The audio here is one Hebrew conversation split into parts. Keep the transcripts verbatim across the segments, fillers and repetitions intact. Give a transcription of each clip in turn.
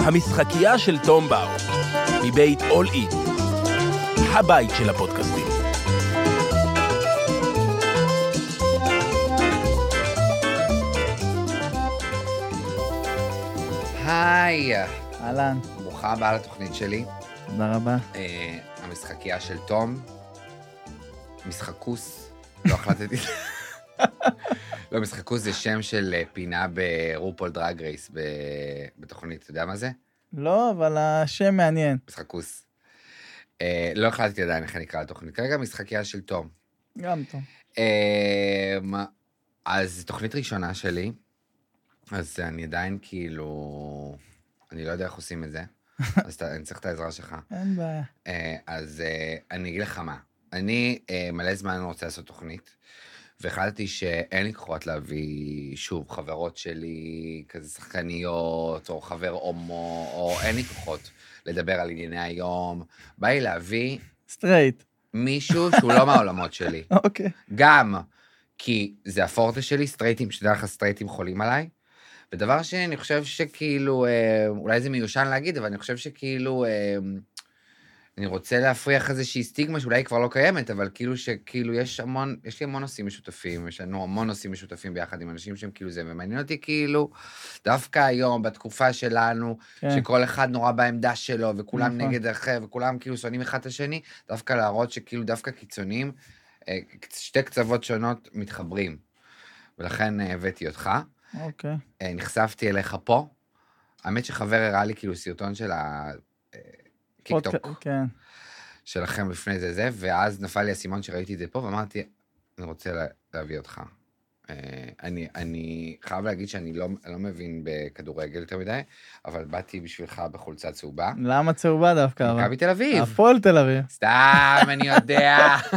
המשחקייה של תום באו, מבית אול אין, הבית של הפודקאסטים. היי, אהלן. ברוכה הבאה לתוכנית שלי. תודה רבה. אה, המשחקייה של תום, משחקוס, לא החלטתי. לא, משחקוס זה שם של פינה ברופול דרג רייס בתוכנית, אתה יודע מה זה? לא, אבל השם מעניין. משחקוס. אה, לא החלטתי עדיין איך אני אקרא לתוכנית. כרגע משחקייה של תום. גם טוב. אה, אז תוכנית ראשונה שלי, אז אני עדיין כאילו, אני לא יודע איך עושים את זה, אז אני צריך את העזרה שלך. אין בעיה. אז אני אגיד לך מה, אני מלא זמן רוצה לעשות תוכנית, והחלטתי שאין לי כוחות להביא שוב חברות שלי, כזה שחקניות, או חבר הומו, או אין לי כוחות לדבר על ענייני היום, בא לי להביא סטרייט. מישהו שהוא לא מהעולמות שלי. אוקיי. גם כי זה הפורטה שלי, סטרייטים, שתדע לך סטרייטים חולים עליי, ודבר שני, אני חושב שכאילו, אולי זה מיושן להגיד, אבל אני חושב שכאילו, אני רוצה להפריח איזושהי סטיגמה שאולי היא כבר לא קיימת, אבל כאילו שכאילו יש המון, יש לי המון נושאים משותפים, יש לנו המון נושאים משותפים ביחד עם אנשים שהם כאילו זה, ומעניין אותי כאילו, דווקא היום, בתקופה שלנו, כן. שכל אחד נורא בעמדה שלו, וכולם נכון. נגד אחר, וכולם כאילו שונאים אחד את השני, דווקא להראות שכאילו דווקא קיצוניים, שתי קצוות שונות מתחברים, ולכן הבאתי אותך. אוקיי. נחשפתי אליך פה, האמת שחבר הראה לי כאילו סרטון של הקיק-טוק, כן. שלכם לפני זה זה, ואז נפל לי הסימון שראיתי את זה פה, ואמרתי, אני רוצה להביא אותך. אני, אני חייב להגיד שאני לא, לא מבין בכדורגל יותר מדי, אבל באתי בשבילך בחולצה צהובה. למה צהובה דווקא? מכבי תל אביב. הפועל תל אביב. סתם, אני יודע.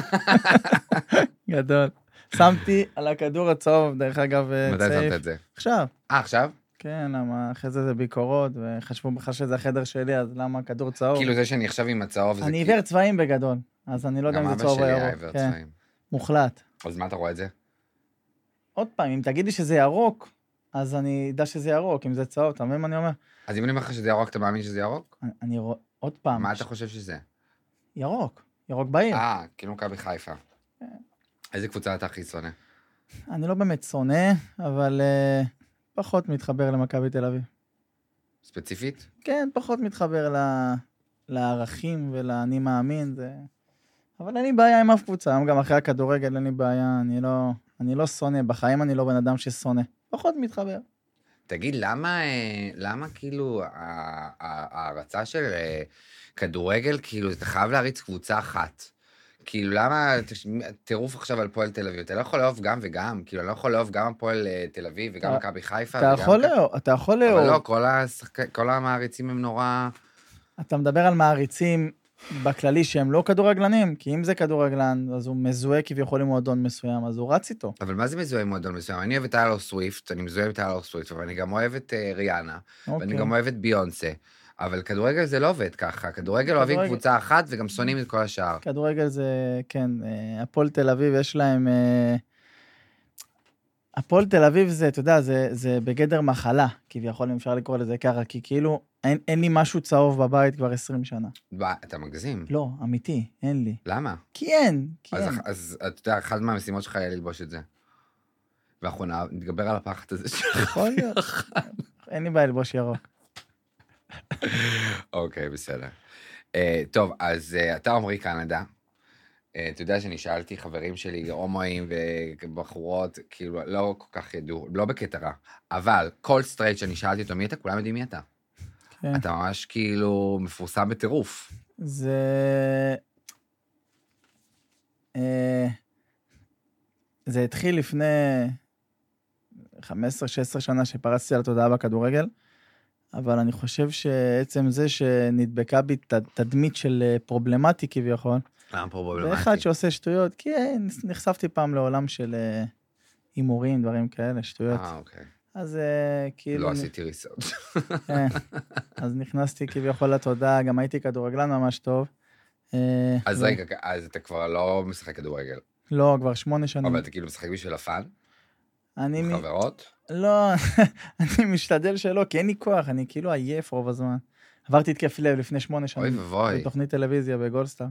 גדול. שמתי על הכדור הצהוב, דרך אגב, מתי שמת את זה? עכשיו. אה, עכשיו? כן, למה אחרי זה זה ביקורות, וחשבו בכלל שזה החדר שלי, אז למה כדור צהוב? כאילו זה שאני עכשיו עם הצהוב זה... אני עיוור צבעים בגדול, אז אני לא יודע אם זה צהוב או ירוק. גם אבא שלי היה עיוור צבעים. מוחלט. אז מה אתה רואה את זה? עוד פעם, אם תגידי שזה ירוק, אז אני יודע שזה ירוק, אם זה צהוב, אתה מבין מה אני אומר? אז אם אני אומר לך שזה ירוק, אתה מאמין שזה ירוק? אני רואה, עוד פעם. מה אתה חושב שזה? ירוק, ירוק בעיר. אה, כאילו מכבי חיפה. איזה קבוצה אתה הכי שונא? אני לא באמת שונא, אבל uh, פחות מתחבר למכבי תל אביב. ספציפית? כן, פחות מתחבר ל... לערכים ולאני מאמין. זה... אבל אין לי בעיה עם אף קבוצה, גם אחרי הכדורגל אין לי בעיה, אני לא, אני לא שונא, בחיים אני לא בן אדם ששונא. פחות מתחבר. תגיד, למה, למה כאילו ההרצה של כדורגל, כאילו, אתה חייב להריץ קבוצה אחת? כאילו, למה, תירוף עכשיו על פועל תל אביב, אתה לא יכול לאהוב גם וגם, כאילו, אני לא יכול לאהוב גם הפועל תל אביב וגם מכבי חיפה. אתה יכול לאהוב, אתה יכול לאהוב. אבל לא, כל, השחק... כל המעריצים הם נורא... אתה מדבר על מעריצים בכללי שהם לא כדורגלנים, כי אם זה כדורגלן, אז הוא מזוהה כביכול עם מועדון מסוים, אז הוא רץ איתו. אבל מה זה מזוהה עם מועדון מסוים? אני אוהב את טיילור סוויפט, אני מזוהה עם טיילור סוויפט, אבל אני גם אוהב את uh, ריאנה, okay. ואני גם אוהב את ביונסה. אבל כדורגל זה לא עובד ככה, כדורגל אוהבים קבוצה אחת וגם שונאים את כל השאר. כדורגל זה, כן, הפועל תל אביב יש להם, הפועל תל אביב זה, אתה יודע, זה, זה בגדר מחלה, כביכול אם אפשר לקרוא לזה ככה, כי כאילו אין, אין לי משהו צהוב בבית כבר עשרים שנה. אתה מגזים? לא, אמיתי, אין לי. למה? כי אין, כי אז, אין. אז אתה יודע, אחת מהמשימות שלך היה ללבוש את זה. ואנחנו נתגבר על הפחד הזה שלך. יכול להיות. אין לי בעיה ללבוש ירוק. אוקיי, בסדר. טוב, אז אתה עומרי קנדה. אתה יודע שאני שאלתי חברים שלי, הומואים ובחורות, כאילו לא כל כך ידעו, לא בקטע רע, אבל כל סטרייט שאני שאלתי אותו מי אתה, כולם יודעים מי אתה. אתה ממש כאילו מפורסם בטירוף. זה... זה התחיל לפני חמש עשרה שש עשרה שנה שפרצתי על התודעה בכדורגל, אבל אני חושב שעצם זה שנדבקה בי תדמית של פרובלמטי כביכול, למה פרובלמטי? ואחד שעושה שטויות, כי נחשפתי פעם לעולם של הימורים, דברים כאלה, שטויות. אה, אוקיי. אז כאילו... לא עשיתי ריסרצ'. אז נכנסתי כביכול לתודעה, גם הייתי כדורגלן ממש טוב. אז רגע, אז אתה כבר לא משחק כדורגל? לא, כבר שמונה שנים. אבל אתה כאילו משחק בשביל הפאן? אני... חברות? לא, אני משתדל שלא, כי אין לי כוח, אני כאילו עייף רוב הזמן. עברתי התקף לב לפני שמונה שנים. אוי ובוי. בתוכנית טלוויזיה בגולדסטאר.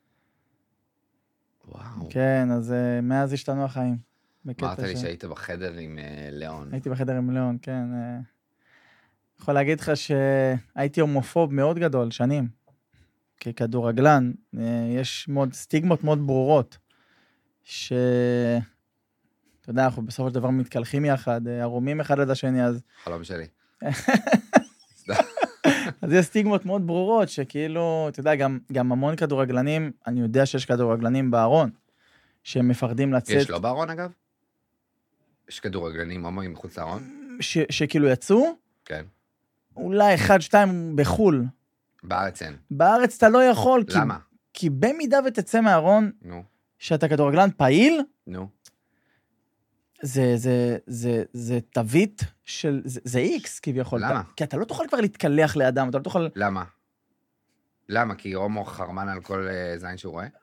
וואו. כן, אז uh, מאז השתנו החיים. אמרת לי שהיית בחדר עם uh, ליאון. הייתי בחדר עם ליאון, כן. Uh, יכול להגיד לך שהייתי הומופוב מאוד גדול, שנים. ככדורגלן, uh, יש מאוד, סטיגמות מאוד ברורות, ש... אתה יודע, אנחנו בסופו של דבר מתקלחים יחד, ערומים אחד עד השני, אז... חלום שלי. אז יש סטיגמות מאוד ברורות, שכאילו, אתה יודע, גם, גם המון כדורגלנים, אני יודע שיש כדורגלנים בארון, שהם מפחדים לצאת... יש לא בארון, אגב? יש כדורגלנים הומואים מחוץ לארון? ש, שכאילו יצאו? כן. אולי אחד, שתיים בחול. בארץ אין. בארץ אתה לא יכול. למה? כי, כי במידה ותצא מהארון, נו. שאתה כדורגלן פעיל, נו. זה, זה, זה, זה תווית של, זה, זה איקס כביכול. למה? כי אתה לא תוכל כבר להתקלח לאדם, אתה לא תוכל... למה? למה? כי הומו חרמן על כל uh, זין שהוא רואה?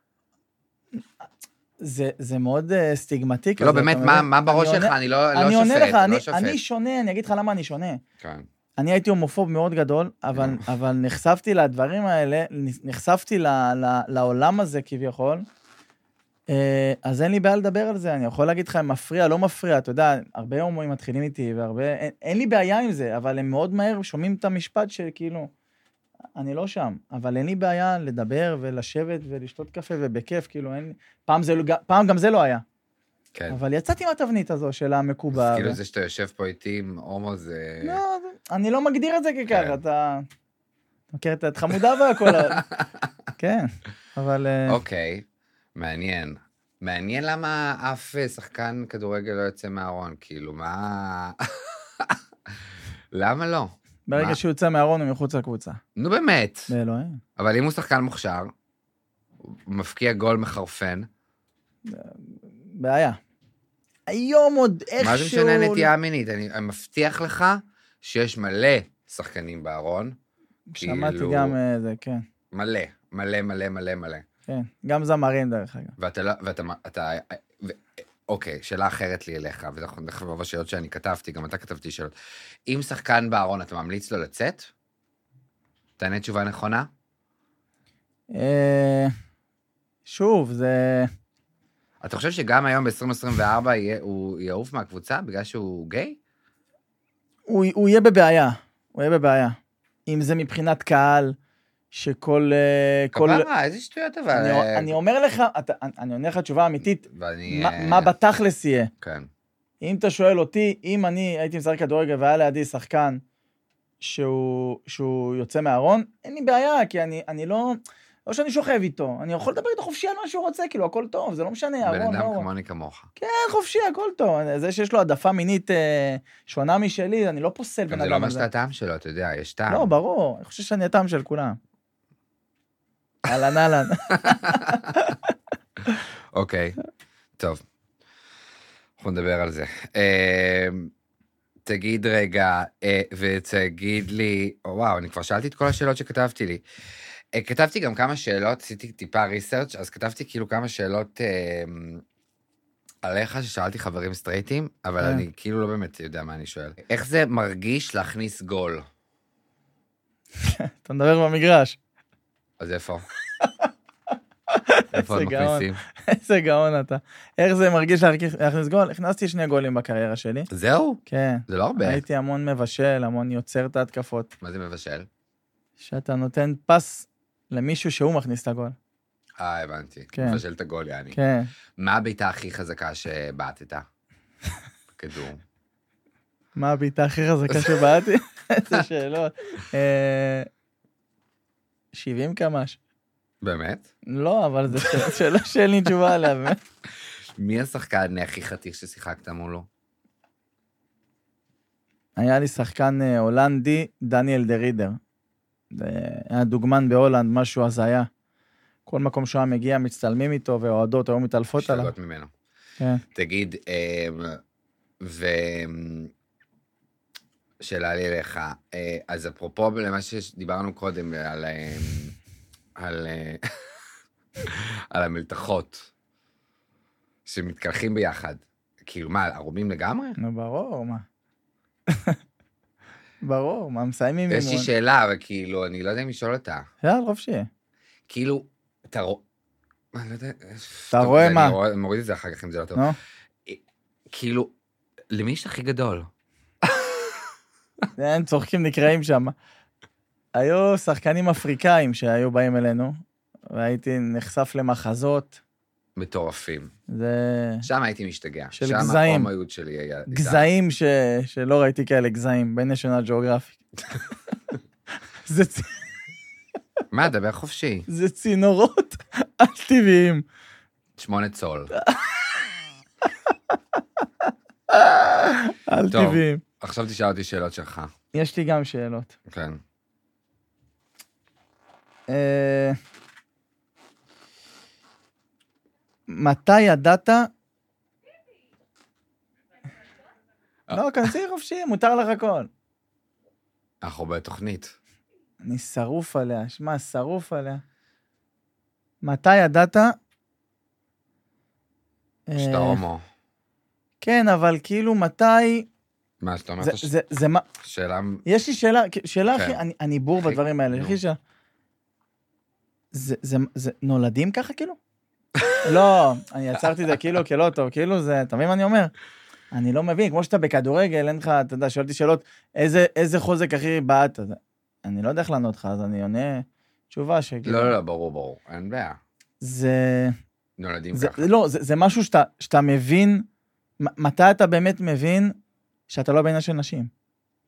זה, זה מאוד uh, סטיגמטי. לא, באמת, מה, מה בראש שלך? אני לא, אני לא עונה שופט, לך, לא אני, שופט. אני שונה, אני אגיד לך למה אני שונה. כן. אני הייתי הומופוב מאוד גדול, אבל, אבל נחשפתי לדברים האלה, נחשפתי ל, ל, לעולם הזה כביכול, אז אין לי בעיה לדבר על זה, אני יכול להגיד לך, אם מפריע, לא מפריע, אתה יודע, הרבה הומואים מתחילים איתי, והרבה, אין, אין לי בעיה עם זה, אבל הם מאוד מהר שומעים את המשפט שכאילו, אני לא שם, אבל אין לי בעיה לדבר ולשבת ולשתות קפה ובכיף, כאילו, אין, פעם, זה, פעם גם זה לא היה. כן. אבל יצאתי מהתבנית הזו של המקובל. כאילו זה שאתה יושב פה איתי עם הומו זה... לא, אני לא מגדיר את זה כככה, אתה... מכיר את חמודה והכל. כן, אבל... אוקיי, מעניין. מעניין למה אף שחקן כדורגל לא יוצא מהארון, כאילו, מה... למה לא? ברגע שהוא יוצא מהארון הוא מחוץ לקבוצה. נו באמת. באלוהים. אבל אם הוא שחקן מוכשר, הוא מפקיע גול מחרפן. בעיה. היום עוד איכשהו... מה זה משנה נטייה מינית? אני מבטיח לך שיש מלא שחקנים בארון. שמעתי גם זה, כן. מלא, מלא, מלא, מלא, מלא. כן, גם זמרים דרך אגב. ואתה לא, ואתה, אתה, אוקיי, שאלה אחרת לי אליך, ואנחנו נלך ברוב השאלות שאני כתבתי, גם אתה כתבתי שאלות. אם שחקן בארון, אתה ממליץ לו לצאת? תענה תשובה נכונה? שוב, זה... אתה חושב שגם היום ב-עשרים עשרים וארבע הוא יעוף מהקבוצה בגלל שהוא גיי? הוא, הוא יהיה בבעיה, הוא יהיה בבעיה. אם זה מבחינת קהל, שכל... כפרה, איזה שטויות אבל... אני, אני אומר לך, אתה, אני עונה לך תשובה אמיתית, ואני... מה, מה בתכלס יהיה. כן. אם אתה שואל אותי, אם אני הייתי משחק כדורגל והיה לידי שחקן שהוא, שהוא יוצא מהארון, אין לי בעיה, כי אני, אני לא... לא שאני שוכב איתו, אני יכול לדבר איתו חופשי על מה שהוא רוצה, כאילו, הכל טוב, זה לא משנה, בן ארון, אדם לא... כמוני כמוך. כן, חופשי, הכל טוב. זה שיש לו העדפה מינית אה, שונה משלי, אני לא פוסל בן אדם. זה לא מה שאתה הטעם שלו, אתה יודע, יש טעם. לא, ברור, אני חושב שאני הטעם של כולם. אהלן, אהלן. אוקיי, טוב. אנחנו נדבר על זה. תגיד רגע, ותגיד לי, וואו, אני כבר שאלתי את כל השאלות שכתבתי לי. כתבתי גם כמה שאלות, עשיתי טיפה ריסרצ', אז כתבתי כאילו כמה שאלות אה, עליך ששאלתי חברים סטרייטים, אבל אה. אני כאילו לא באמת יודע מה אני שואל. איך זה מרגיש להכניס גול? אתה מדבר במגרש. אז איפה? איפה עוד מכניסים? איזה גאון אתה. איך זה מרגיש להכניס גול? הכנסתי שני גולים בקריירה שלי. זהו? כן. זה לא הרבה. הייתי המון מבשל, המון יוצר את ההתקפות. מה זה מבשל? שאתה נותן פס למישהו שהוא מכניס את הגול. אה, הבנתי. כן. מבשל את הגול, יעני. כן. מה הביתה הכי חזקה שבעטת? כדור. מה הביתה הכי חזקה שבעטתי? איזה שאלות. שבעים קמ"ש. באמת? לא, אבל זו שאלה שאין לי תשובה עליה, באמת. מי השחקן הכי חתיך ששיחקת מולו? היה לי שחקן הולנדי, דניאל דרידר. היה דוגמן בהולנד, משהו הזיה. כל מקום שהוא מגיע, מצטלמים איתו, והועדות היו מתעלפות עליו. משתגעות ממנו. כן. תגיד, ו... שאלה לי אליך, אז אפרופו למה שדיברנו קודם, על, על, על המלתחות, שמתקלחים ביחד, כאילו מה, ערומים לגמרי? נו, ברור, מה? ברור, מה מסיימים יש לי אימון? שאלה, אבל כאילו, אני לא יודע אם לשאול אותה. יאללה, חופשי. כאילו, אתה רואה... אני לא יודע... אתה טוב, רואה זה- מה? אני רואה- מוריד את זה אחר כך אם זה לא טוב. נו? כאילו, למי יש הכי גדול? אין צוחקים נקראים שם. היו שחקנים אפריקאים שהיו באים אלינו, והייתי נחשף למחזות. מטורפים. זה שם הייתי משתגע. של שם גזעים. ההומיות שלי היה... גזעים ש... שלא ראיתי כאלה גזעים, ב-National Geographic. זה, צ... מה, דבר חופשי. זה צינורות על-טבעיים. שמונה צול. על-טבעיים. עכשיו תשאל אותי שאלות שלך. יש לי גם שאלות. כן. אה, מתי ידעת? לא, כנסי חופשי, מותר לך הכל. אנחנו בתוכנית. אני שרוף עליה, שמע, שרוף עליה. מתי ידעת? שאתה אה, הומו. כן, אבל כאילו מתי... מה, שאתה אומר זה, את הש- זה, זה מה... שאלה... יש לי שאלה, שאלה כן. הכי... אני, אני בור הכי- בדברים האלה. נו. הכי שאלה. זה, זה, זה נולדים ככה כאילו? לא, אני עצרתי את זה כאילו כלא טוב, כאילו זה, אתה מבין מה אני אומר? אני לא מבין, כמו שאתה בכדורגל, אין לך, אתה יודע, שואלתי שאלות, איזה, איזה חוזק הכי בעט? אז אני לא יודע איך לענות לך, אז אני עונה תשובה שכאילו... לא, לא, לא, ברור, ברור. אין בעיה. זה... נולדים זה, ככה. לא, זה, זה משהו שאתה, שאתה מבין, מ- מתי אתה באמת מבין שאתה לא בעניין של נשים?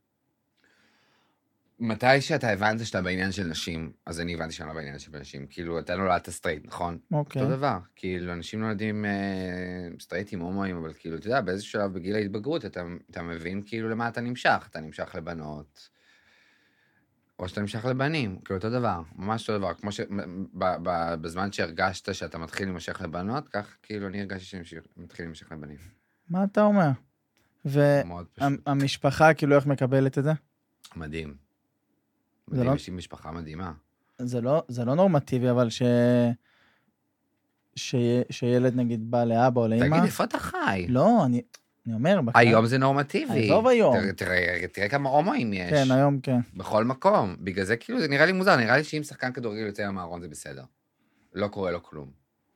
מתי שאתה הבנת שאתה בעניין של נשים, אז אני הבנתי שאני לא בעניין של נשים. כאילו, אתה נולדת סטרייט, נכון? אוקיי. אותו דבר. כאילו, אנשים נולדים אה, סטרייטים, הומואים, אבל כאילו, אתה יודע, באיזשהו שלב בגיל ההתבגרות, אתה, אתה מבין כאילו למה אתה נמשך. אתה נמשך לבנות, או שאתה נמשך לבנים. כאילו, אותו דבר. ממש אותו דבר. כמו שבזמן שהרגשת שאתה מתחיל להימשך לבנות, כך כאילו אני הרגשתי שאני מתחיל להימשך לבנים. מה אתה אומר? מאוד פשוט. והמשפחה כאילו איך מקבלת את זה? מדהים. זה מדהים, לא- יש לי משפחה מדהימה. זה לא, זה לא נורמטיבי, אבל ש... ש... שילד נגיד בא לאבא או לאמא... תגיד, איפה אתה חי? לא, אני, אני אומר... בחיי- היום זה נורמטיבי. עזוב היום. תראה, תראה, תראה כמה הומואים יש. כן, היום כן. בכל מקום. בגלל זה כאילו, זה נראה לי מוזר, נראה לי שאם שחקן כדורגל יוצא מהארון זה בסדר. לא קורה לו כלום.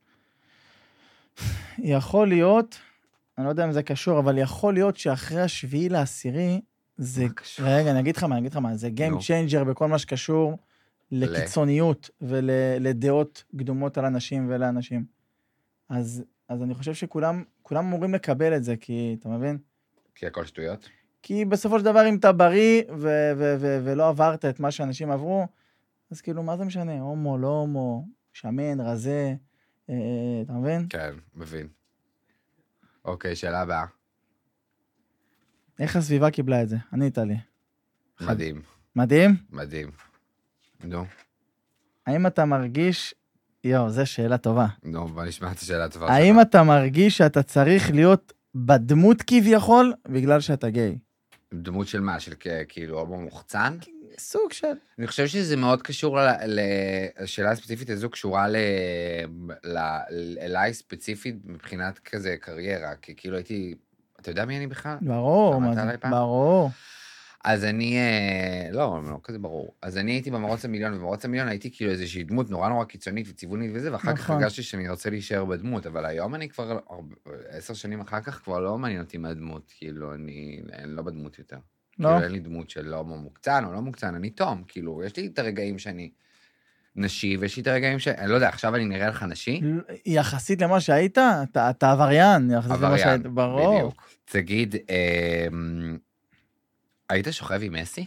יכול להיות, אני לא יודע אם זה קשור, אבל יכול להיות שאחרי השביעי לעשירי, זה... מה קשור? רגע, אני אגיד לך מה, אני אגיד לך מה, זה Game נו. Changer בכל מה שקשור לקיצוניות ולדעות קדומות על אנשים ולאנשים. אז, אז אני חושב שכולם, כולם אמורים לקבל את זה, כי, אתה מבין? כי הכל שטויות. כי בסופו של דבר, אם אתה בריא ו- ו- ו- ולא עברת את מה שאנשים עברו, אז כאילו, מה זה משנה? הומו, לא הומו, שמן, רזה, אה, אתה מבין? כן, מבין. אוקיי, שאלה הבאה. איך הסביבה קיבלה את זה? ענית לי. מדהים, מדהים? מדהים. נו, האם אתה מרגיש... יואו, זו שאלה טובה. נו, בוא נשמע את השאלה הטובה האם אתה מרגיש שאתה צריך להיות בדמות כביכול בגלל שאתה גיי? דמות של מה? של כ- כאילו הומו מוחצן? סוג של... אני חושב שזה מאוד קשור ל... ל... השאלה הספציפית הזו קשורה ל... ל... אליי ספציפית מבחינת כזה קריירה, כי כאילו הייתי... אתה יודע מי אני בכלל? ברור, שמעת מה זה? עליי פעם? ברור. אז אני... אה, לא, לא כזה ברור. אז אני הייתי במרוץ המיליון, ובמרוץ המיליון הייתי כאילו איזושהי דמות נורא נורא קיצונית וצבעונית וזה, ואחר כך נכון. הרגשתי שאני רוצה להישאר בדמות, אבל היום אני כבר... הרבה- עשר שנים אחר כך כבר לא מעניין אותי מהדמות, כאילו אני אני לא בדמות יותר. לא? כאילו אין לי דמות של לא מוקצן או לא מוקצן, אני תום, כאילו, יש לי את הרגעים שאני נשי, ויש לי את הרגעים ש... אני לא יודע, עכשיו אני נראה לך נשי? יחסית למה שהיית, אתה אתה עבריין. יחסית למה עבריין, שהיית, ברור. בדיוק. תגיד, אמ, היית שוכב עם מסי?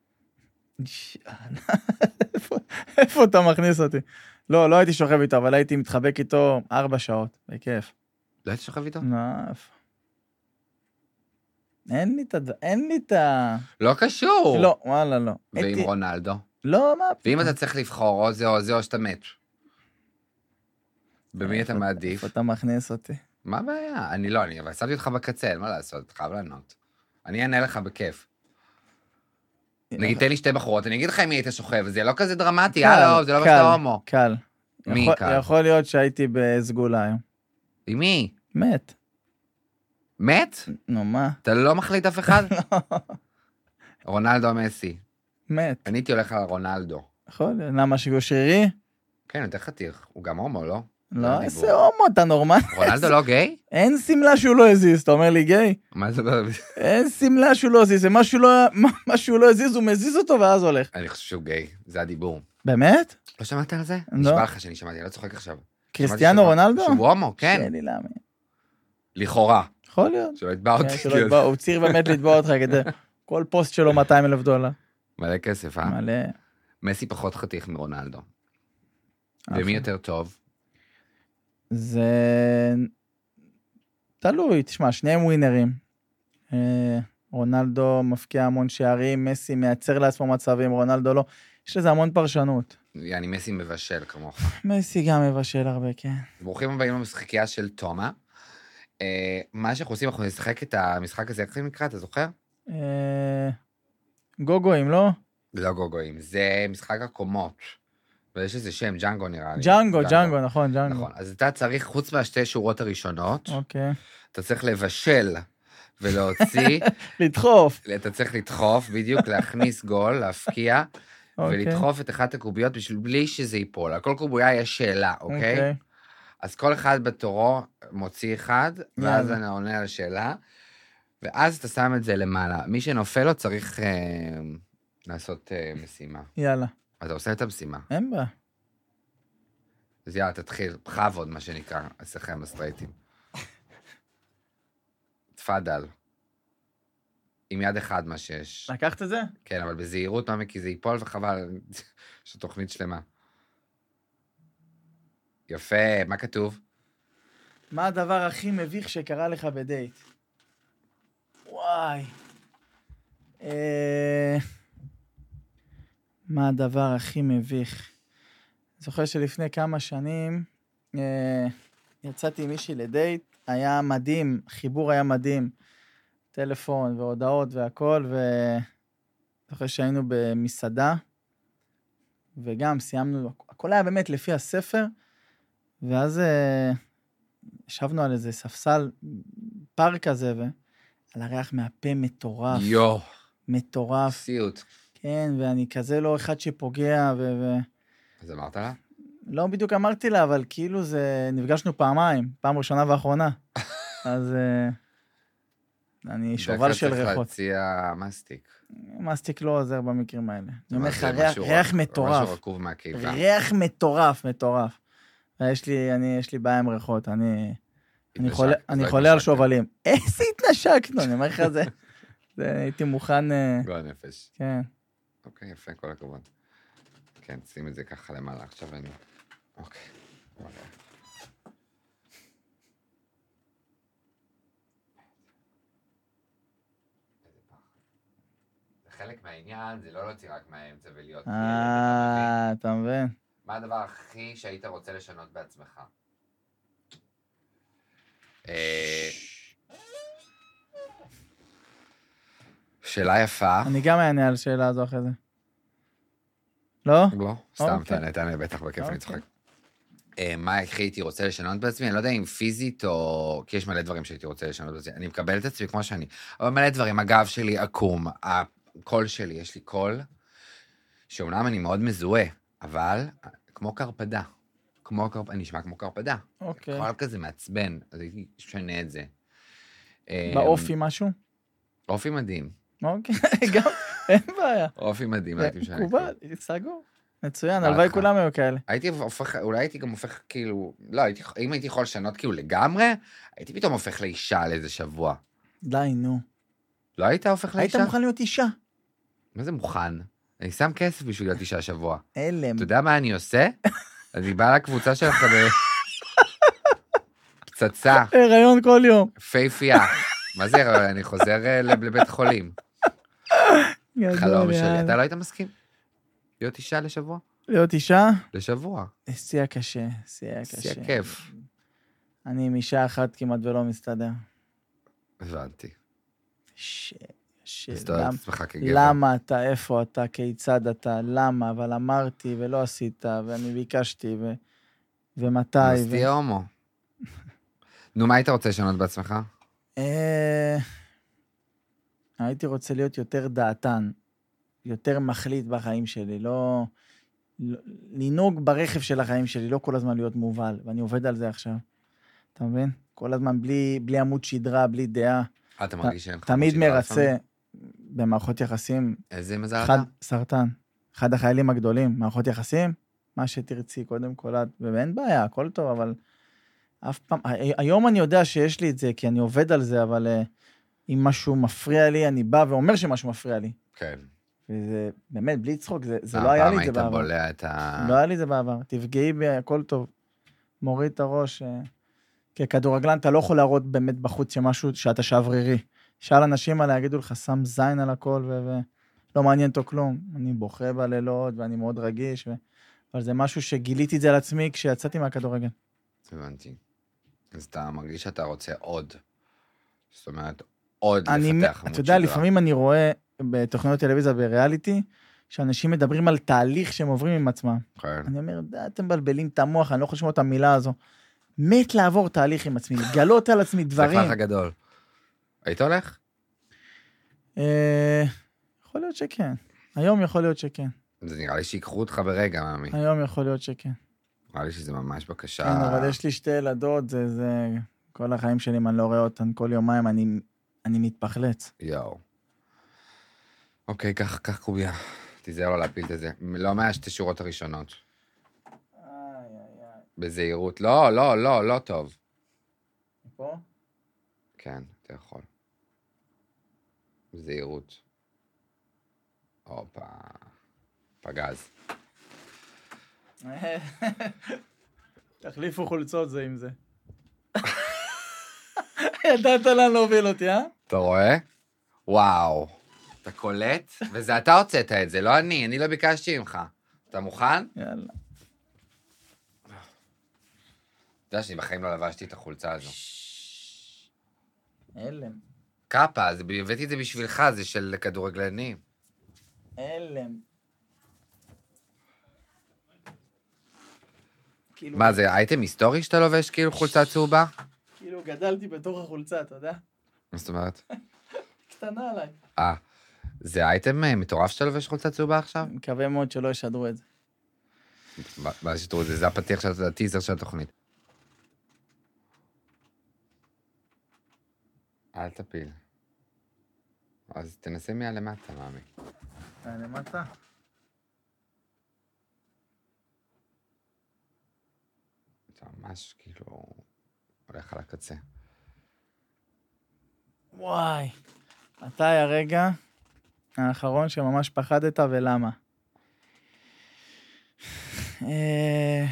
איפה- איפה אתה מכניס אותי? לא, לא הייתי שוכב איתו, אבל הייתי מתחבק איתו ארבע שעות, בכיף. לא היית שוכב איתו? לא, איפה? אין לי את הד... אין לי את ה... לא קשור. לא, וואלה, לא. ועם הייתי- רונלדו? לא, מה? ואם אתה צריך לבחור או זה או זה או שאתה מת? במי אתה מעדיף? איפה אתה מכניס אותי? מה הבעיה? אני לא, אני אבל שמתי אותך בקצה, אין מה לעשות, אתה חייב לענות. אני אענה לך בכיף. נגיד, תן לי שתי בחורות, אני אגיד לך אם מי היית שוכב, זה לא כזה דרמטי, קל, הלו, זה לא קל, שאתה הומו. קל. מי יכול- קל? יכול להיות שהייתי בסגולה היום. עם מי? מת. מת? נו, מה? אתה לא מחליט אף אחד? רונלדו מסי. מת. אני הייתי הולך על רונלדו. יכול, למה שהוא שרירי? כן, יותר חתיך. הוא גם הומו, לא? לא, איזה הומו, אתה נורמלי. רונלדו לא גיי? אין סמלה שהוא לא הזיז, אתה אומר לי גיי? מה זה לא... אין סמלה שהוא לא הזיז, זה מה שהוא לא- מה שהוא לא הזיז, הוא מזיז אותו ואז הולך. אני חושב שהוא גיי, זה הדיבור. באמת? לא שמעת על זה? לא. נשבע לך שאני שמעתי, אני לא צוחק עכשיו. קריסטיאנו שמעתי רונלדו? שהוא הומו, כן. שאין לי להאמין. לכאורה. יכול להיות. שלא יתבע כן, אותי. שלא יתבע, הוא צריך באמת לתבוע אותך כדי... כל פוסט שלו מאתיים אלף דולר. מלא כסף, אה? מלא. מסי פחות חתיך מרונלדו. אוקיי. ומי יותר טוב? זה... תלוי, תשמע, שניהם ווינרים. אה, רונלדו מפקיע המון שערים, מסי מייצר לעצמו מצבים, רונלדו לא. יש לזה המון פרשנות. אני מסי מבשל כמוך. מסי גם מבשל הרבה, כן. ברוכים הבאים למשחקייה של תומה. אה, מה שאנחנו עושים, אנחנו נשחק את המשחק הזה, איך זה נקרא, אתה זוכר? אה, גוגואים, לא? לא גוגואים, זה משחק הקומות. ויש איזה שם, ג'אנגו נראה לי. ג'אנגו, ג'אנגו, נכון, ג'אנגו. נכון, אז אתה צריך, חוץ מהשתי שורות הראשונות, אוקיי. אתה צריך לבשל ולהוציא, לדחוף. אתה צריך לדחוף, בדיוק להכניס גול, להפקיע, אוקיי. ולדחוף את אחת הקוביות בשביל בלי שזה ייפול. על כל קוביה יש שאלה, אוקיי? אוקיי. אז כל אחד בתורו מוציא אחד, ואז יאללה. אני עונה על השאלה, ואז אתה שם את זה למעלה. מי שנופל לו צריך אה, לעשות אה, משימה. יאללה. אתה עושה את המשימה. אין בעיה. אז יאללה, תתחיל. בכבוד, מה שנקרא, אצלכם הסטרייטים. תפאדל. עם יד אחד מה שיש. לקחת את זה? כן, אבל בזהירות, מה כי זה ייפול וחבל, יש תוכנית שלמה. יפה, מה כתוב? מה הדבר הכי מביך שקרה לך בדייט? וואי. אה... מה הדבר הכי מביך? זוכר שלפני כמה שנים אה... יצאתי עם מישהי לדייט, היה מדהים, חיבור היה מדהים, טלפון והודעות והכל, וזוכר שהיינו במסעדה, וגם סיימנו, הכל היה באמת לפי הספר, ואז אה... ישבנו על איזה ספסל פארק כזה, ועל הריח מהפה מטורף. יו. מטורף. סיוט. כן, ואני כזה לא אחד שפוגע, ו... ו... אז אמרת לה? לא בדיוק אמרתי לה, אבל כאילו זה... נפגשנו פעמיים, פעם ראשונה ואחרונה. אז אני שובל של ריחות. צריך להציע מסטיק. מסטיק לא עוזר במקרים האלה. אני אומר לך, זה ריח, משהו ריח רק- מטורף. משהו רקוב מהקיבה. ריח מטורף, מטורף. יש לי, אני, יש לי בעיה עם ריחות, אני, אני התנשק, חולה, אז אני לא חולה על התנשקתם. שובלים. איזה התנשקנו, אני אומר לך זה, זה, הייתי מוכן, אה, גועל נפש. כן. אוקיי, יפה, כל הכבוד. כן, שים את זה ככה למעלה, עכשיו אני... אוקיי. אוקיי. זה חלק מהעניין, זה לא להוציא רק מהאמצע ולהיות... אה, אתה מבין? מה הדבר הכי שהיית רוצה לשנות בעצמך? אה, שאלה יפה. אני גם אענה על שאלה הזו אחרי זה. לא? לא, סתם, אוקיי. תענה, תענה, בטח בכיף, אני אוקיי. צוחק. אה, מה הכי הייתי רוצה לשנות בעצמי? אני לא יודע אם פיזית או... כי יש מלא דברים שהייתי רוצה לשנות בעצמי. אני מקבל את עצמי כמו שאני. אבל מלא דברים, הגב שלי עקום, הקול שלי, יש לי קול, שאומנם אני מאוד מזוהה, אבל כמו קרפדה. כמו קרפדה, אני נשמע כמו קרפדה. אוקיי. קול כזה מעצבן, אז הייתי שונה את זה. אה, באופי משהו? אופי מדהים. אוקיי, גם, אין בעיה. אופי מדהים, לא הייתי משנה. מקובל, סגור. מצוין, מה הלוואי לך? כולם היו כאלה. הייתי הופך, אולי הייתי גם הופך כאילו, לא, הייתי, אם הייתי יכול לשנות כאילו לגמרי, הייתי פתאום הופך לאישה לאיזה שבוע. די, נו. לא היית הופך היית לאישה? מוכן להיות אישה? מה זה מוכן? אני שם כסף בשביל להיות אישה שבוע. הלם. אתה יודע מה אני עושה? אני בא לקבוצה שלך ב... פצצה, הריון כל יום. פייפייה. מה זה, אני חוזר אה, לב- לבית חולים. חלום שלי. אתה לא היית מסכים? להיות אישה לשבוע? להיות אישה? לשבוע. שיא קשה, שיא שיא קשה. הכיף. אני עם אישה אחת כמעט ולא מסתדר. הבנתי. ש... ש... אז אתה אוהב למ- את עצמך כגבר. למה אתה, איפה אתה, כיצד אתה, למה, אבל אמרתי ולא עשית, ואני ביקשתי, ו... ומתי. אז ו... תהיה הומו. נו, מה היית רוצה לשנות בעצמך? אה... הייתי רוצה להיות יותר דעתן, יותר מחליט בחיים שלי, לא... לא- לנהוג ברכב של החיים שלי, לא כל הזמן להיות מובל, ואני עובד על זה עכשיו. אתה מבין? כל הזמן בלי, בלי עמוד שדרה, בלי דעה. אה, אתה מרגיש שאין לך תמיד שגרה מרצה לפעמים? במערכות יחסים. איזה מזל אחד, אתה? סרטן. אחד החיילים הגדולים, מערכות יחסים, מה שתרצי, קודם כל, את- ואין בעיה, הכל טוב, אבל אף פעם, הי- היום אני יודע שיש לי את זה, כי אני עובד על זה, אבל אה, אם משהו מפריע לי, אני בא ואומר שמשהו מפריע לי. כן. וזה, באמת, בלי צחוק, זה, זה פעם לא היה פעם לי את זה היית בעבר. בולע את ה... לא היה לי את זה בעבר. תפגעי בי, הכל טוב. מוריד את הראש. אה, ככדורגלן, אתה לא יכול להראות באמת בחוץ שמשהו, שאתה שברירי. שאל אנשים עליה, יגידו לך, שם זין על הכל, ולא מעניין אותו כלום. אני בוכה בלילות, ואני מאוד רגיש, ו... אבל זה משהו שגיליתי את זה על עצמי כשיצאתי מהכדורגל. הבנתי. אז אתה מרגיש שאתה רוצה עוד. זאת אומרת, עוד אני, לפתח עמוד אתה יודע, שדרה. לפעמים אני רואה בתוכניות טלוויזיה וריאליטי, שאנשים מדברים על תהליך שהם עוברים עם עצמם. כן. אני אומר, די, אתם מבלבלים את המוח, אני לא חושב את המילה הזו. מת לעבור תהליך עם עצמי, לגלות על עצמי זה דברים. ככה גדול. היית הולך? אה, יכול להיות שכן. היום יכול להיות שכן. זה נראה לי שיקחו אותך ברגע, מאמי. היום יכול להיות שכן. נראה לי שזה ממש בקשה. כן, אבל יש לי שתי ילדות, זה, זה, כל החיים שלי, אם אני לא רואה אותן כל יומיים, אני, אני מתפחלץ. יואו. אוקיי, קח, קח קוביה. תיזהר לא להפיל את זה. לא מהשתי שורות הראשונות. בזהירות. לא, לא, לא, לא טוב. פה? כן, אתה יכול. בזהירות. הופה. פגז. תחליפו חולצות זה עם זה. ידעת לאן להוביל אותי, אה? אתה רואה? וואו. אתה קולט? וזה אתה הוצאת את זה, לא אני. אני לא ביקשתי ממך. אתה מוכן? יאללה. אתה יודע שאני בחיים לא לבשתי את החולצה הזו. אלם. קאפה, זה- הבאתי את זה בשבילך, זה של כדורגלנים. אלם. כאילו, מה, זה אייטם היסטורי שאתה לובש כאילו חולצה צהובה? כאילו גדלתי בתוך החולצה, אתה יודע? מה זאת אומרת? קטנה עליי. אה, זה אייטם אה, מטורף שאתה לובש חולצה צהובה עכשיו? מקווה מאוד שלא ישדרו את זה. מה- מה שתראו, זה זה הפתיח של הטיזר של התוכנית. אל תפיל. אז תנסה מהלמטה, מאמי. למטה. זה ממש כאילו הולך על הקצה. וואי. מתי הרגע האחרון שממש פחדת ולמה? אה,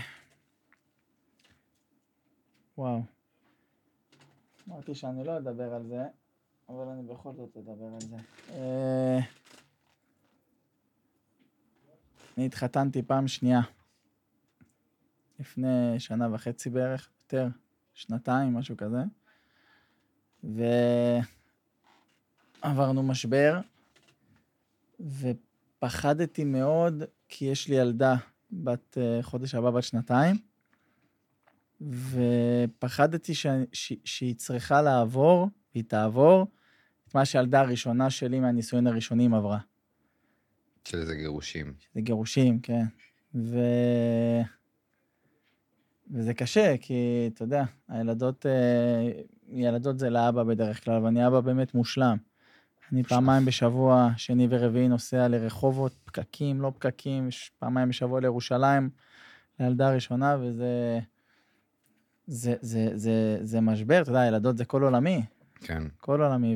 וואו. אמרתי שאני לא אדבר על זה, אבל אני בכל זאת אדבר על זה. אה, אני התחתנתי פעם שנייה. לפני שנה וחצי בערך, יותר, שנתיים, משהו כזה. ועברנו משבר, ופחדתי מאוד, כי יש לי ילדה בת חודש הבא, בת שנתיים, ופחדתי ש... ש... שהיא צריכה לעבור, והיא תעבור, את מה שהילדה הראשונה שלי מהניסויים הראשונים עברה. שזה גירושים. זה גירושים, כן. ו... וזה קשה, כי אתה יודע, הילדות, ילדות זה לאבא בדרך כלל, ואני אבא באמת מושלם. אני פעמיים בשבוע, שני ורביעי נוסע לרחובות, פקקים, לא פקקים, פעמיים בשבוע לירושלים, לילדה הראשונה, וזה זה, זה, זה, זה משבר, אתה יודע, ילדות זה כל עולמי. כן. כל עולמי,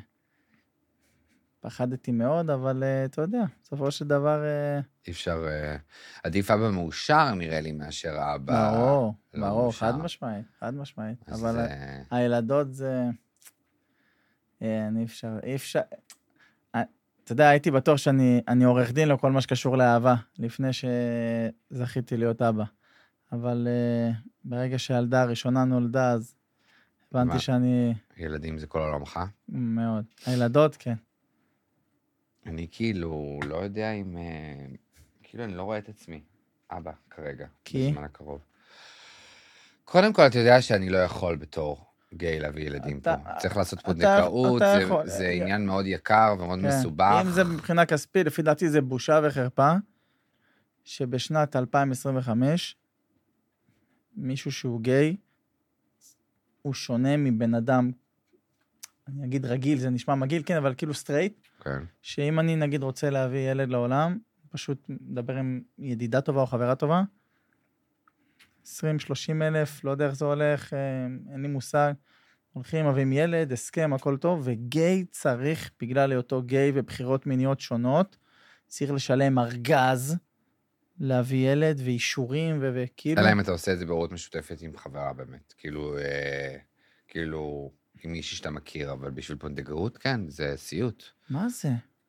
ופחדתי מאוד, אבל אתה יודע, בסופו של דבר... אי אפשר... עדיף אבא מאושר, נראה לי, מאשר אבא... ברור, לא ברור, מאושר. חד משמעית, חד משמעית. אז אבל זה- הילדות זה... אין, אי אפשר, אי אפשר... אתה יודע, הייתי בטוח שאני אני עורך דין לכל מה שקשור לאהבה, לפני שזכיתי להיות אבא. אבל uh, ברגע שהילדה הראשונה נולדה, אז הבנתי מה? שאני... ילדים זה כל עולמך? מאוד. הילדות, כן. אני כאילו לא יודע אם... אה, כאילו אני לא רואה את עצמי. אבא, כרגע. כי? בזמן הקרוב. קודם כל, אתה יודע שאני לא יכול בתור גיי להביא ילדים אתה- פה. צריך לעשות אתה- פונדקאות, אתה זה- יכול- זה אה, עניין מאוד יקר ומאוד כן. מסובך. אם זה מבחינה כספית, לפי דעתי זה בושה וחרפה, שבשנת אלפיים עשרים וחמש, מישהו שהוא גיי, הוא שונה מבן אדם, אני אגיד רגיל, זה נשמע מגעיל, כן, אבל כאילו סטרייט, כן. שאם אני נגיד רוצה להביא ילד לעולם, פשוט מדבר עם ידידה טובה או חברה טובה, עשרים שלושים אלף, לא יודע איך זה הולך, אה, אין לי מושג, הולכים, מביאים ילד, הסכם, הכל טוב, וגיי צריך, בגלל היותו גיי ובחירות מיניות שונות, צריך לשלם ארגז, להביא ילד ואישורים, ו- וכאילו... אלא אם אתה עושה את זה בהורות משותפת עם חברה באמת. כאילו, אה, כאילו, עם מישהי שאתה מכיר, אבל בשביל פונדקאות, כן, זה סיוט. מה זה?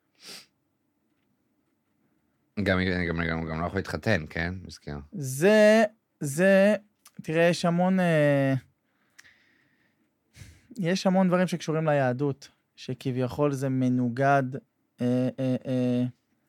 גם, גם, גם, גם לא יכול להתחתן, כן? מזכיר. זה, זה, תראה, יש המון, אה, יש המון דברים שקשורים ליהדות, שכביכול זה מנוגד, אה, אה, אה,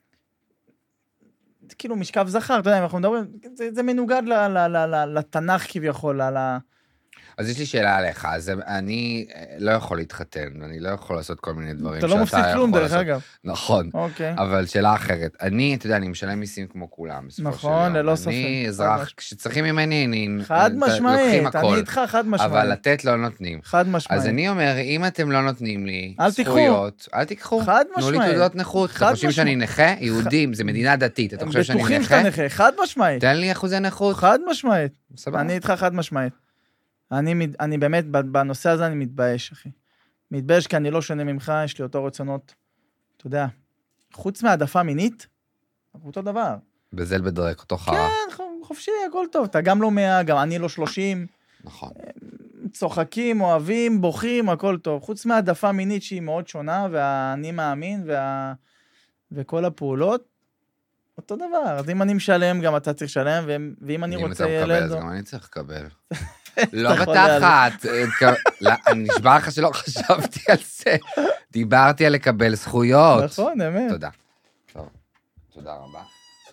כאילו משכב זכר, אתה יודע, אם אנחנו מדברים, זה, זה מנוגד ל, ל, ל, ל, לתנ"ך כביכול, ל, ל... אז יש לי שאלה עליך, אז אני לא יכול להתחתן, ואני לא יכול לעשות כל מיני דברים אתה לא מפסיד כלום, דרך אגב. נכון, אוקיי. אבל שאלה אחרת, אני, אתה יודע, אני משלם מיסים כמו כולם, בסופו של נכון, יום. ללא ספק. אני אזרח, כשצריכים ממני, אני... חד לוקחים משמעית, הכל, אני איתך חד משמעית. אבל לתת לא נותנים. חד משמעית. אז אני אומר, אם אתם לא נותנים לי אל תיקחו. זכויות, אל תיקחו. חד תנו לי משמעית. תעודות נכות. חד אתם חושבים שאני משמעית. נכה? יהודים, זה מדינה דתית. אתה הם חושב שאני בטוחים שאתה נכה? נכה, חד משמעית. תן לי אחוזי נכות. חד משמעית. סבבה. אני איתך חד משמעית. אני, מת- אני באמת, בנושא הזה אני מתבייש, אחי. מתבייש כי אני לא שונה ממך, יש לי אותו רצונות, אתה יודע, חוץ מהעדפה מינית, אנחנו אותו דבר. בזל בדרק, אותו חרא. כן, ח- חופשי, הכל טוב. אתה גם לא מאה, גם אני לא שלושים, נכון. צוחקים, אוהבים, בוכים, הכל טוב. חוץ מהעדפה מינית שהיא מאוד שונה, והאני מאמין, וה... וכל הפעולות, אותו דבר. אז אם אני משלם, גם אתה צריך לשלם, ו... ואם אני אם רוצה אתה מקבל, ילד... אז או- גם אני צריך לקבל. לא יכול בתחת. לא, אני נשבע לך שלא חשבתי על זה. דיברתי על לקבל זכויות. נכון, אמת. תודה. טוב, תודה רבה.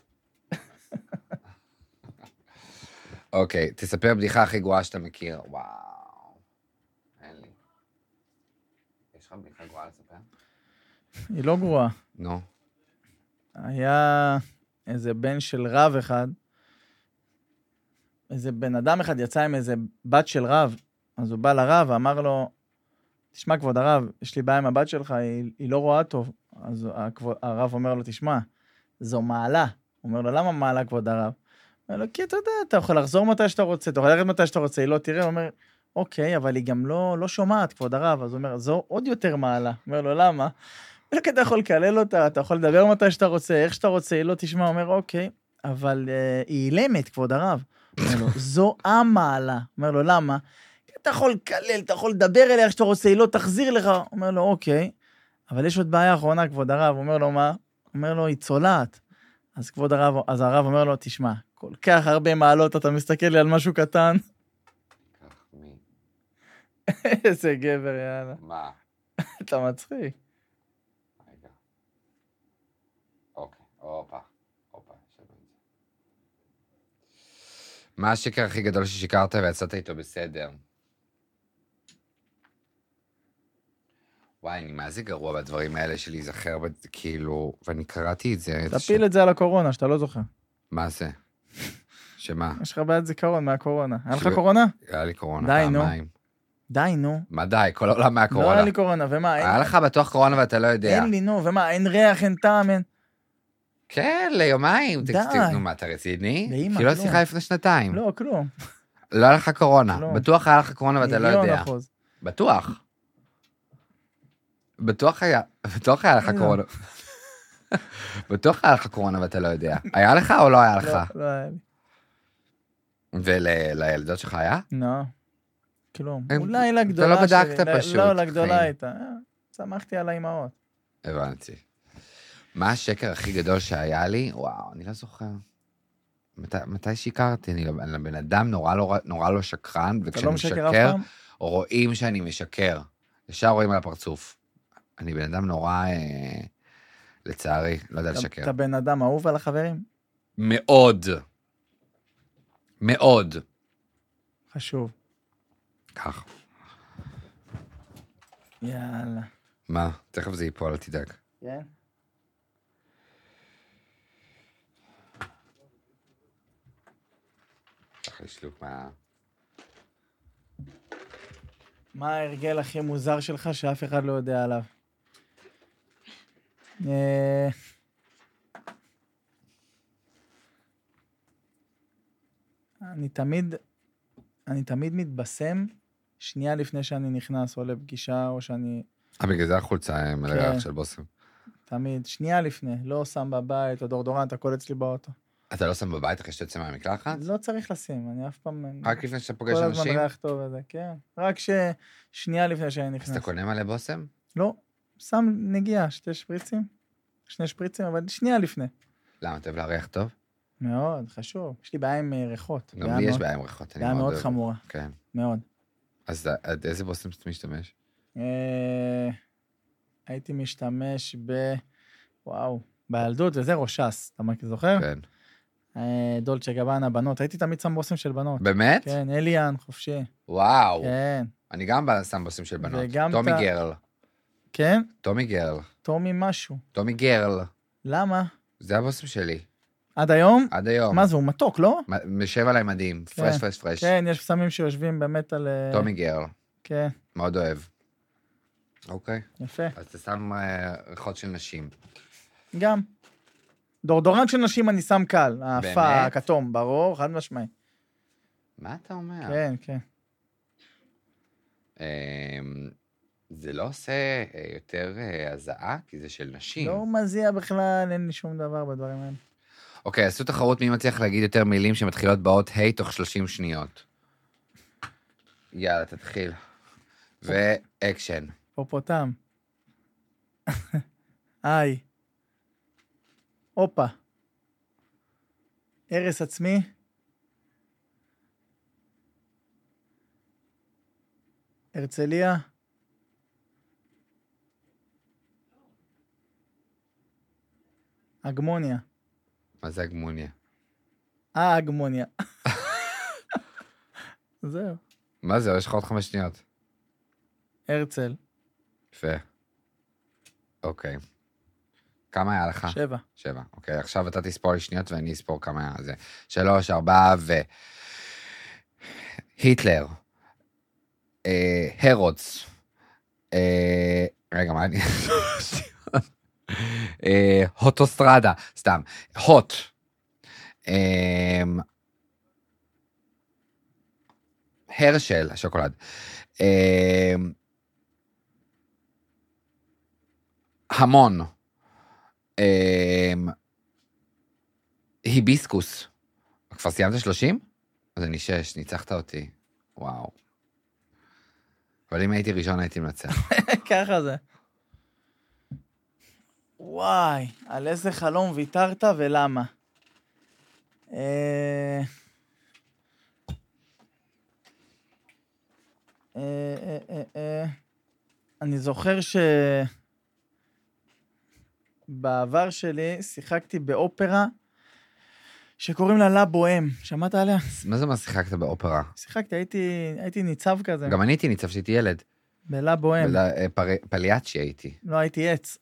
אוקיי, תספר בדיחה הכי גרועה שאתה מכיר. וואו. אין לי. יש לך בדיחה גרועה לספר? היא לא גרועה. נו. היה איזה בן של רב אחד, איזה בן אדם אחד יצא עם איזה בת של רב, אז הוא בא לרב ואמר לו, תשמע כבוד הרב, יש לי בעיה עם הבת שלך, היא, היא לא רואה טוב. אז הכבוד, הרב אומר לו, תשמע, זו מעלה. הוא אומר לו, למה מעלה כבוד הרב? הוא אומר לו, כי אתה יודע, אתה יכול לחזור מתי שאתה רוצה, אתה יכול ללכת מתי שאתה רוצה, היא לא תראה, הוא אומר, אוקיי, אבל היא גם לא, לא שומעת כבוד הרב, אז הוא אומר, זו עוד יותר מעלה. הוא אומר לו, למה? כי אתה יכול לקלל אותה, אתה יכול לדבר מתי שאתה רוצה, איך שאתה רוצה, היא לא תשמע, אומר, אוקיי, אבל uh, היא אילמת, כבוד הרב. אומר לו, זו המעלה. אומר לו, למה? כי אתה יכול לקלל, אתה יכול לדבר אליה איך שאתה רוצה, היא לא תחזיר לך. אומר לו, אוקיי, אבל יש עוד בעיה אחרונה, כבוד הרב. אומר לו, מה? אומר לו, היא צולעת. אז כבוד הרב, אז הרב אומר לו, תשמע, כל כך הרבה מעלות, אתה מסתכל לי על משהו קטן. כך, מי? איזה גבר, יאללה. מה? אתה מצחיק. רגע. אוקיי, הופה, הופה, שווה את זה. מה השקר הכי גדול ששיקרת ויצאת איתו בסדר? וואי, אני מה זה גרוע בדברים האלה שלי, להיזכר, כאילו, ואני קראתי את זה. תפיל את זה על הקורונה, שאתה לא זוכר. מה זה? שמה? יש לך בעיית זיכרון מהקורונה. היה לך ש- קורונה? היה לי קורונה די, נו. פעמיים. די, נו. מה די? כל העולם לא מהקורונה. היה לי קורונה, ומה? אין- היה לך בטוח קורונה ואתה לא יודע. אין לי, נו, ומה? אין ריח, אין טעם, אין... כן, ליומיים. די. תקסטיב, נו, מה, אתה רציני? לאמא, כי לא כלום. שיחה לפני שנתיים. לא, כלום. לא היה לך קורונה. כלום. בטוח היה לך קורונה ואתה לא מיליון יודע. אחוז. בטוח. בטוח היה, בטוח היה לך לא. קורונה. בטוח היה לך קורונה ואתה לא יודע. היה לך או לא היה לך? לא, לא היה לי. ולילדות שלך היה? לא. כלום. הם- אולי אתה לא לגדולה שלי. בדקת לא- פשוט, לא, לגדולה חיים. הייתה. אה, שמחתי על האימהות. הבנתי. מה השקר הכי גדול שהיה לי? וואו, אני לא זוכר. מתי, מתי שיקרתי? אני, אני בן אדם נורא לא, נורא לא שקרן, אתה וכשאני לא משקר אף משקר, פעם? רואים שאני משקר. ישר רואים על הפרצוף. אני בן אדם נורא, אה, לצערי, לא יודע אתה- לשקר. אתה בן אדם אהוב על החברים? מאוד. מאוד. חשוב. כך. יאללה. מה? תכף זה ייפול, אל תדאג. כן? צריך לשלוק מה... מה ההרגל הכי מוזר שלך שאף אחד לא יודע עליו? אה, אני תמיד, אני תמיד מתבשם שנייה לפני שאני נכנס או לפגישה או שאני... אה, בגלל זה החולצה עם הריח של בושם. תמיד, שנייה לפני, לא שם בבית או דורדורנט, הכל אצלי באוטו. אתה לא שם בבית אחרי שאתה יוצא מהמקלחת? לא צריך לשים, אני אף פעם... רק לפני שאתה פוגש כל אנשים? הזמן ריח טוב וזה, כן. רק ששנייה לפני שאני נכנס. אז אתה קונה מלא בושם? לא, שם נגיעה, שתי שפריצים, שני שפריצים, אבל שנייה לפני. למה, אתה אוהב להריח טוב? מאוד, חשוב. יש לי בעיה עם ריחות. גם לי יש בעיה עם ריחות. בעיה מאוד חמורה. כן. מאוד. אז עד איזה בושם אתה משתמש? הייתי משתמש ב... וואו, בילדות, וזה רושס, אתה זוכר? כן. דולצ'ה גבאנה, בנות. הייתי תמיד שם בושם של בנות. באמת? כן, אליאן, חופשי. וואו. כן. אני גם שם בושם של בנות. וגם טומי אתה- גרל. כן? טומי גרל. טומי משהו. טומי גרל. למה? זה הבושם שלי. עד היום? עד היום. מה זה, הוא מתוק, לא? משב עליי מדהים. כן. פרש, פרש, פרש. כן, יש פסמים שיושבים באמת על... אה, טומי גרל. כן, מאוד אוהב. אוקיי. יפה. אז אתה שם אה, ריחות של נשים. גם. דורדורנט של נשים אני שם קל. האפה, באמת? הכתום, ברור, חד משמעי. מה אתה אומר? כן, כן. אמ, זה לא עושה אה, יותר אה, הזעה, כי זה של נשים. לא מזיע בכלל, אין לי שום דבר בדברים האלה. אוקיי, עשו תחרות מי מצליח להגיד יותר מילים שמתחילות באות היי תוך שלושים שניות. יאללה, תתחיל. ואקשן. פופוטם. היי. הופה. הרס עצמי. הרצליה. הגמוניה. מה זה הגמוניה? אה, הגמוניה. זהו. מה זה? יש לך עוד חמש שניות. הרצל. יפה. אוקיי. כמה היה לך? שבע. שבע. אוקיי, עכשיו אתה תספור לי שניות ואני אספור כמה היה זה. שלוש, ארבע ו... היטלר. אה, הרודס. אה, רגע, מה אני... אה, הוטוסטרדה, סתם. הוט. אה, הרשל, השוקולד. אה, המון. אה, היביסקוס. כבר סיימת שלושים? אז אני שש, ניצחת אותי. וואו. אבל אם הייתי ראשון הייתי מנצח. ככה זה. וואי, על איזה חלום ויתרת ולמה? אה... אה, אה, אה, אה. אני זוכר ש... בעבר שלי שיחקתי באופרה שקוראים לה לה בוהם. שמעת עליה? מה זה מה שיחקת באופרה? שיחקתי, הייתי, הייתי ניצב כזה. גם אני הייתי ניצב שהייתי ילד. בלה בוהם. פליאצ'י הייתי. לא, הייתי עץ.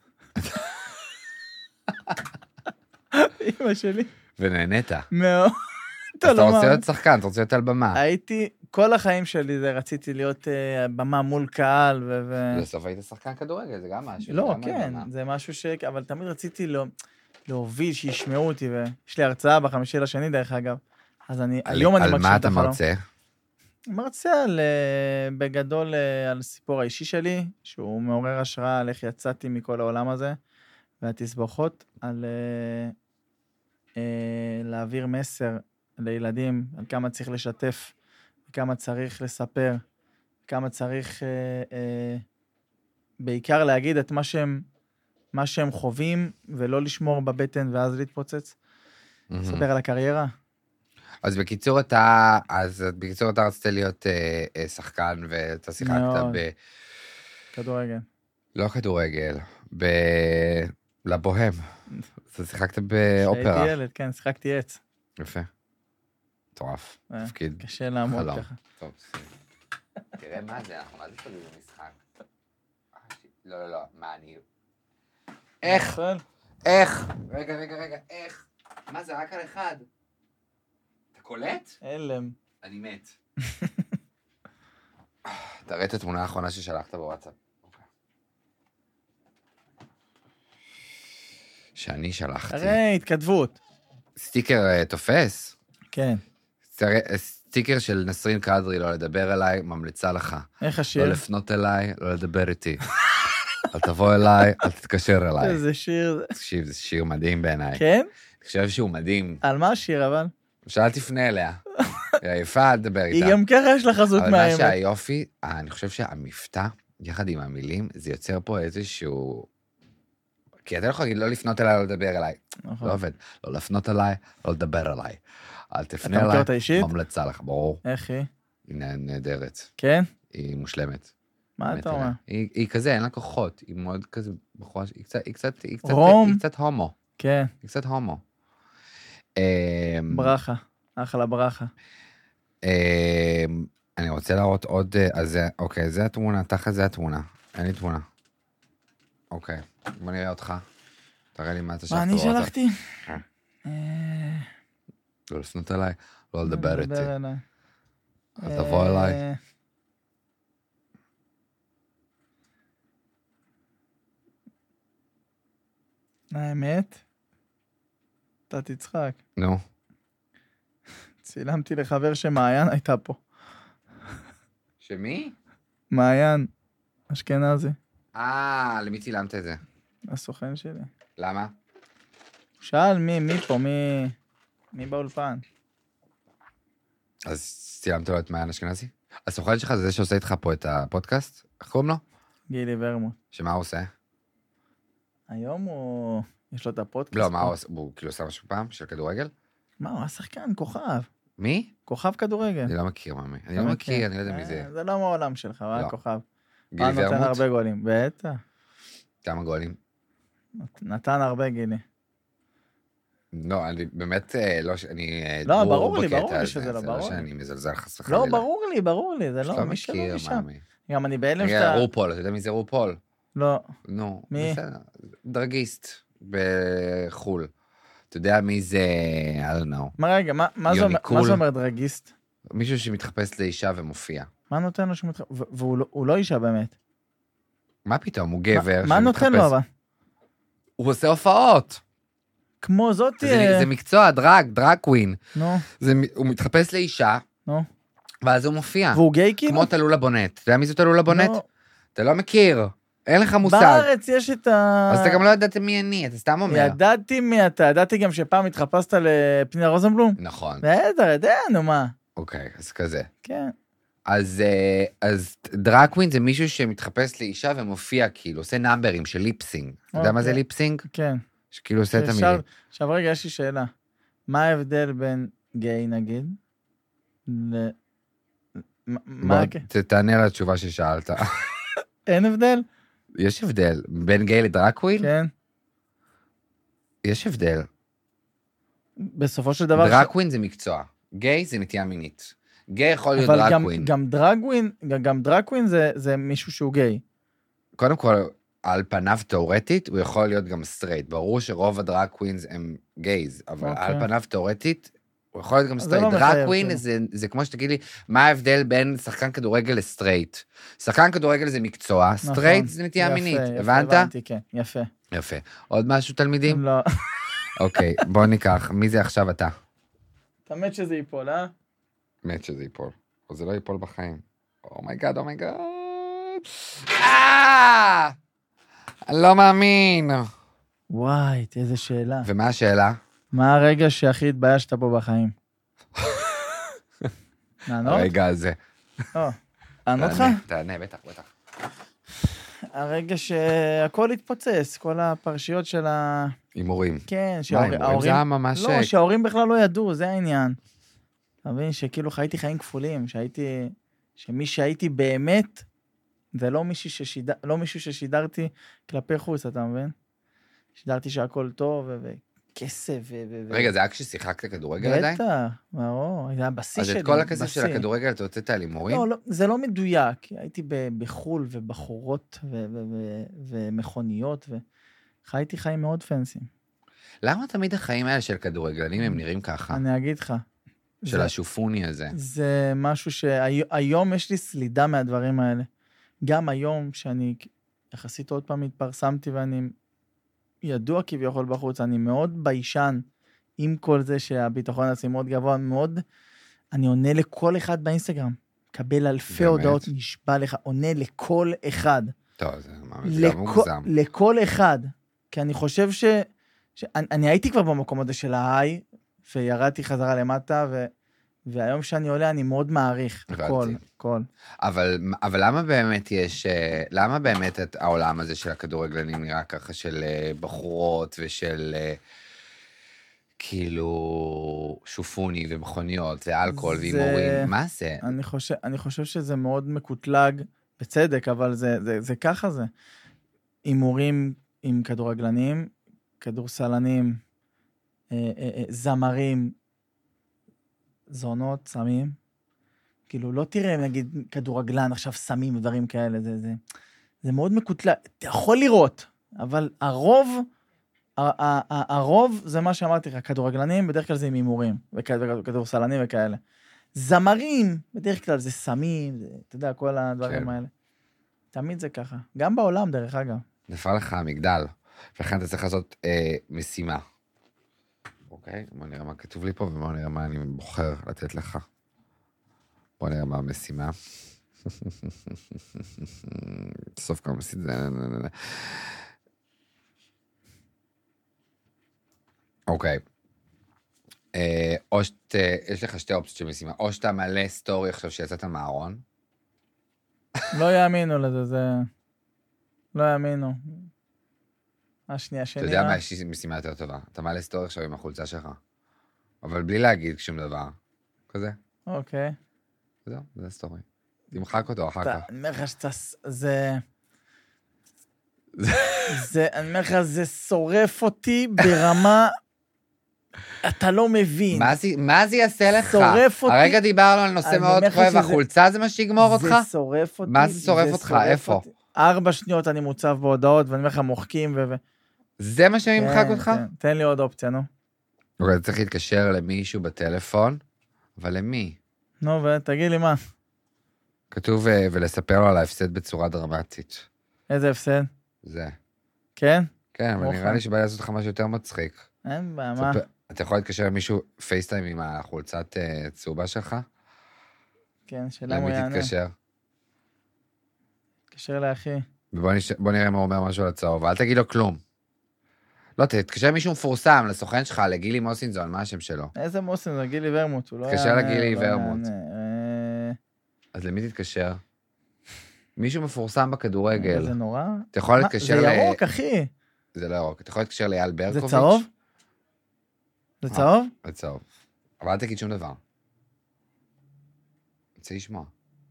אמא שלי. ונהנית. מאוד. אז אתה רוצה להיות שחקן, אתה רוצה להיות על במה. הייתי, כל החיים שלי זה רציתי להיות uh, במה מול קהל ו... ו... בסוף היית שחקן כדורגל, זה גם משהו. לא, זה גם כן, על במה. זה משהו ש... אבל תמיד רציתי לא... להוביל, שישמעו אותי, ויש לי הרצאה בחמישי לשני, דרך אגב. אז אני, על- היום אני על מגשים מה את אתה החלום. מרצה? מרצה על, uh, בגדול uh, על הסיפור האישי שלי, שהוא מעורר השראה על איך יצאתי מכל העולם הזה, והתסבוכות, על uh, uh, להעביר מסר לילדים, על כמה צריך לשתף, כמה צריך לספר, כמה צריך אה, אה, בעיקר להגיד את מה שהם, מה שהם חווים, ולא לשמור בבטן ואז להתפוצץ. לספר על הקריירה. אז בקיצור אתה, אז בקיצור אתה רצית להיות אה, אה, שחקן, ואתה שיחקת מאוד. ב... כדורגל. לא כדורגל, ב... לבוהם. אתה שיחקת באופרה. כשהייתי ילד, כן, שיחקתי עץ. יפה. מטורף. אה, תפקיד. קשה לעמוד חלום. ככה. טוב, תראה מה זה, אנחנו מה זה טובים במשחק. לא, לא, לא, מה אני... איך? נופל? איך? רגע, רגע, רגע, איך? מה זה, רק על אחד? אתה קולט? הלם. אני מת. תראה את התמונה האחרונה ששלחת בוואטסאפ. שאני שלחתי. הרי התכתבות. סטיקר uh, תופס? כן. סטיקר של נסרין קדרי, לא לדבר אליי, ממליצה לך. איך השיר? לא לפנות אליי, לא לדבר איתי. אל תבוא אליי, אל תתקשר אליי. איזה שיר. תקשיב, זה שיר מדהים בעיניי. כן? אני חושב שהוא מדהים. על מה השיר אבל? שאל תפנה אליה. היא עייפה, אל תדבר איתה. היא גם ככה יש לה חזות אבל מה מהאמת. שהיופי, אני חושב שהמבטא, יחד עם המילים, זה יוצר פה איזשהו... כי אתה לא יכול להגיד, לא לפנות אליי, לא לדבר אליי. לא עובד. לא לפנות אליי, לא לדבר אליי. אל תפנה אתה מכיר אליי, אותה אישית? ממלצה לך, ברור. איך היא? היא נהדרת. כן? היא מושלמת. מה אתה אומר? היא, היא כזה, אין לה כוחות, היא מאוד כזה, בחורה, היא קצת, היא קצת, היא קצת, רום? היא קצת הומו. כן. היא קצת הומו. ברכה. אחלה ברכה. אני רוצה להראות עוד, אז זה, אוקיי, זה התמונה, תחת זה התמונה. אין לי תמונה. אוקיי, בוא נראה אותך. תראה לי מה אתה שלחת. מה אני שלחתי? לא לפנות אליי, לא לדבר איתי. לדבר אליי. אל תבוא אליי. האמת? אתה תצחק. נו. צילמתי לחבר שמעיין הייתה פה. שמי? מעיין, אשכנזי. אה, למי צילמת את זה? הסוכן שלי. למה? שאל מי, מי פה, מי, מי באולפן? אז צילמת לו את מעיין אשכנזי? הסוכן שלך זה זה שעושה איתך פה את הפודקאסט? איך קוראים לו? גילי ורמוט. שמה הוא עושה? היום הוא... יש לו את הפודקאסט. לא, מה הוא עושה? הוא כאילו עושה משהו פעם? של כדורגל? מה, הוא השחקן, כוכב. מי? כוכב כדורגל. אני לא מכיר, מאמי. אני לא מכיר, אני לא יודע מי זה. זה לא מהעולם שלך, הוא היה כוכב. גילי הוא נותן ורמוט? הרבה גולים. בטח. כמה גולים? נתן הרבה גילי. לא, אני באמת, לא, אני... לא, ברור לי, ברור לי שזה לא, ברור לי. זה לא שאני מזלזל חס וחלילה. לא, ברור לי, ברור לי, זה לא, לא מי שלא מכיר, משם. מאמי. גם אני בהלם רגע, שאתה... רופול, אתה יודע מי זה רופול? לא. נו, מי? בסדר. דרגיסט בחול. אתה יודע מי זה, I don't know. מה רגע, מה, מה, זה, אומר, מה זה אומר דרגיסט? מישהו שמתחפש לאישה ומופיע. מה נותן לו שהוא מתחפש? והוא לא, הוא לא אישה באמת. מה פתאום? הוא גבר. מה, מה נותן לו אבל? הוא עושה הופעות. כמו זאת... זה, זה מקצוע, דרג, דרג קווין. נו. זה, הוא מתחפש לאישה, נו. ואז הוא מופיע. והוא גיי כאילו? כמו תלול הבונט. אתה יודע מי זה תלול הבונט? לא. אתה לא מכיר. אין לך מושג. בארץ יש את ה... אז אתה גם לא ידעת מי אני, אתה סתם אומר. ידעתי מי אתה, ידעתי גם שפעם התחפשת לפנינה רוזנבלום. נכון. בטח, יודע, נו מה. אוקיי, אז כזה. כן. אז, אז דרג קווין זה מישהו שמתחפש לאישה ומופיע כאילו, עושה נאמברים של ליפסינג. אתה יודע מה זה ליפסינג? כן. שכאילו עושה את המילים. עכשיו רגע, יש לי שאלה. מה ההבדל בין גיי נגיד? ל... בוא, תענה על התשובה ששאלת. אין הבדל? יש הבדל. בין גיי לדרג קווין? כן. יש הבדל. בסופו של דבר... דרג קווין זה מקצוע. גיי זה נטייה מינית. גיי יכול להיות דרג קווין. אבל גם דרג קווין, גם דרג קווין זה מישהו שהוא גיי. קודם כל, על פניו תיאורטית, הוא יכול להיות גם סטרייט. ברור שרוב הדרג קווינס הם גייז, אבל על פניו תיאורטית, הוא יכול להיות גם סטרייט. דרג קווין זה כמו שתגיד לי, מה ההבדל בין שחקן כדורגל לסטרייט? שחקן כדורגל זה מקצוע, סטרייט זה נטייה מינית. הבנת? הבנתי, כן, יפה. יפה. עוד משהו תלמידים? לא. אוקיי, בוא ניקח. מי זה עכשיו אתה? אתה מת שזה ייפול, אה? מת שזה ייפול. או זה לא ייפול בחיים. אומייגאד, אומייגאד. אה! אני לא מאמין. וואי, איזה שאלה. ומה השאלה? מה הרגע שהכי התביישת פה בחיים? לענות? הרגע הזה. לא. לענות לך? תענה, בטח, בטח. הרגע שהכל התפוצץ, כל הפרשיות של ה... הימורים. כן, שההורים... זה היה ממש... לא, שההורים בכלל לא ידעו, זה העניין. אתה מבין שכאילו חייתי חיים כפולים, שהייתי... שמי שהייתי באמת, זה לא מישהו ששידר... לא מישהו ששידרתי כלפי חוץ, אתה מבין? שידרתי שהכל טוב, כסף. רגע, זה היה כששיחקת כדורגל עדיין? בטח, ברור, זה היה בשיא שלי. אז את כל הכסף של הכדורגל אתה הוצאת על הימורים? לא, זה לא מדויק. הייתי בחול ובחורות ומכוניות, וחייתי חיים מאוד פנסיים. למה תמיד החיים האלה של כדורגלנים הם נראים ככה? אני אגיד לך. של השופוני הזה. זה משהו שהיום יש לי סלידה מהדברים האלה. גם היום שאני יחסית עוד פעם התפרסמתי ואני ידוע כביכול בחוץ, אני מאוד ביישן עם כל זה שהביטחון העצמי מאוד גבוה, מאוד, אני עונה לכל אחד באינסטגרם, קבל אלפי הודעות, נשבע לך, עונה לכל אחד. טוב, זה גם מוגזם. לכל אחד, כי אני חושב ש... אני הייתי כבר במקום הזה של ההיי, וירדתי חזרה למטה, ו... והיום שאני עולה אני מאוד מעריך, הכל, הכל. אבל, אבל למה באמת יש, למה באמת את העולם הזה של הכדורגלנים נראה ככה של בחורות ושל כאילו שופוני ומכוניות ואלכוהול והימורים? מה זה? אני חושב, אני חושב שזה מאוד מקוטלג, בצדק, אבל זה, זה, זה ככה זה. הימורים עם כדורגלנים, כדורסלנים, זמרים, זונות, סמים. כאילו, לא תראה, נגיד, כדורגלן, עכשיו סמים ודברים כאלה, זה, זה, זה מאוד מקוטלג. אתה יכול לראות, אבל הרוב, הרוב זה מה שאמרתי לך, כדורגלנים, בדרך כלל זה עם הימורים, וכדורסלנים וכאלה. זמרים, בדרך כלל זה סמים, זה, אתה יודע, כל הדברים כן. האלה. תמיד זה ככה. גם בעולם, דרך אגב. נפל לך המגדל, ולכן אתה צריך לעשות אה, משימה. אוקיי, בוא נראה מה כתוב לי פה, ובוא נראה מה אני בוחר לתת לך. בוא נראה מה המשימה. סוף כמה משימה. אוקיי. או שת... יש לך שתי אופציות של משימה. או שאתה מלא סטורי עכשיו שיצאת מהארון. לא יאמינו לזה, זה... לא יאמינו. השנייה שלי. אתה יודע מה יש משימה יותר טובה? אתה מעלה סטורי עכשיו עם החולצה שלך. אבל בלי להגיד שום דבר. כזה. אוקיי. זהו, זה סטורי. תמחק אותו אחר כך. אני אומר לך שאתה... זה... זה... אני אומר לך, זה שורף אותי ברמה... אתה לא מבין. מה זה יעשה לך? שורף אותי. הרגע דיברנו על נושא מאוד כואב, החולצה זה מה שיגמור אותך? זה שורף אותי. מה זה שורף אותך? איפה? ארבע שניות אני מוצב בהודעות, ואני אומר לך, מוחקים ו... זה מה שממחק אותך? תן לי עוד אופציה, נו. אוקיי, צריך להתקשר למישהו בטלפון, אבל למי? נו, ותגיד לי מה. כתוב ולספר לו על ההפסד בצורה דרמטית. איזה הפסד? זה. כן? כן, אבל נראה לי שבא לעשות לך משהו יותר מצחיק. אין בעיה, מה? אתה יכול להתקשר למישהו פייסטיים עם החולצת צהובה שלך? כן, שאלה הוא יענה. למי תתקשר? תתקשר לאחי. ובוא נראה מה הוא אומר משהו על הצהוב, אל תגיד לו כלום. לא, תתקשר מישהו מפורסם, לסוכן שלך, לגילי מוסינזון, מה השם שלו? איזה מוסינזון? גילי ורמוט, הוא לא יענה. תתקשר לגילי ורמוט. אז למי תתקשר? מישהו מפורסם בכדורגל. זה נורא. אתה יכול להתקשר ל... זה ירוק, אחי. זה לא ירוק. אתה יכול להתקשר לאייל ברקוביץ'. זה צהוב? זה צהוב? זה צהוב. אבל אל תגיד שום דבר. רוצה לשמוע.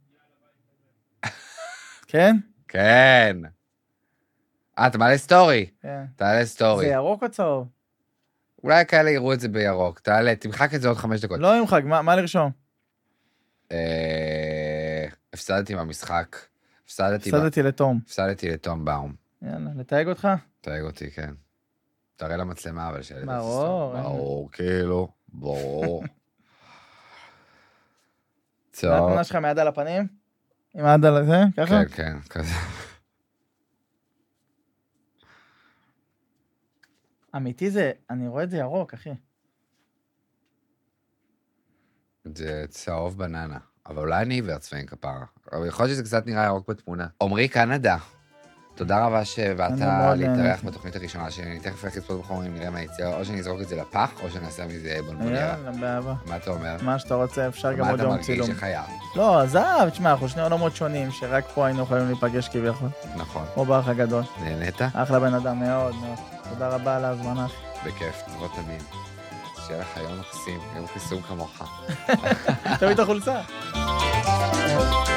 כן? כן. אה, אתה מעלה סטורי. כן. תעלה סטורי. זה ירוק או צהוב? אולי כאלה יראו את זה בירוק. תעלה, תמחק את זה עוד חמש דקות. לא ימחק, מה לרשום? הפסדתי במשחק. הפסדתי... הפסדתי לתום. הפסדתי לתום באום. יאללה, לתייג אותך? תייג אותי, כן. תראה למצלמה, אבל שאלה... ברור. ברור, כאילו. ברור. טוב. זה התמונה שלך מיד על הפנים? עם היד על זה? ככה? כן, כן, כזה. אמיתי זה, אני רואה את זה ירוק, אחי. זה צהוב בננה, אבל אולי אני עיוור צבעים כפרה. אבל יכול להיות שזה קצת נראה ירוק בתמונה. עומרי קנדה, תודה רבה שבאת להתארח בתוכנית הראשונה שלי. אני תכף הולך לצפות בחומרים, נראה מה יצא, או שאני אזרוק את זה לפח, או שנעשה מזה בונבוניירה. יאללה, באהבה. מה אתה אומר? מה שאתה רוצה, אפשר גם עוד יום צילום. מה אתה מרגיש שחייב? לא, עזב, תשמע, אנחנו שני עולמות שונים, שרק פה היינו יכולים להיפגש כביכול. נכון. או באח הגדול. נהנית? אחלה בן אדם, מאוד מאוד. תודה רבה על ההזמנה. בכיף, תבוא תמיד. שיהיה לך יום מקסים, יום חיסום כמוך. תביא את החולצה.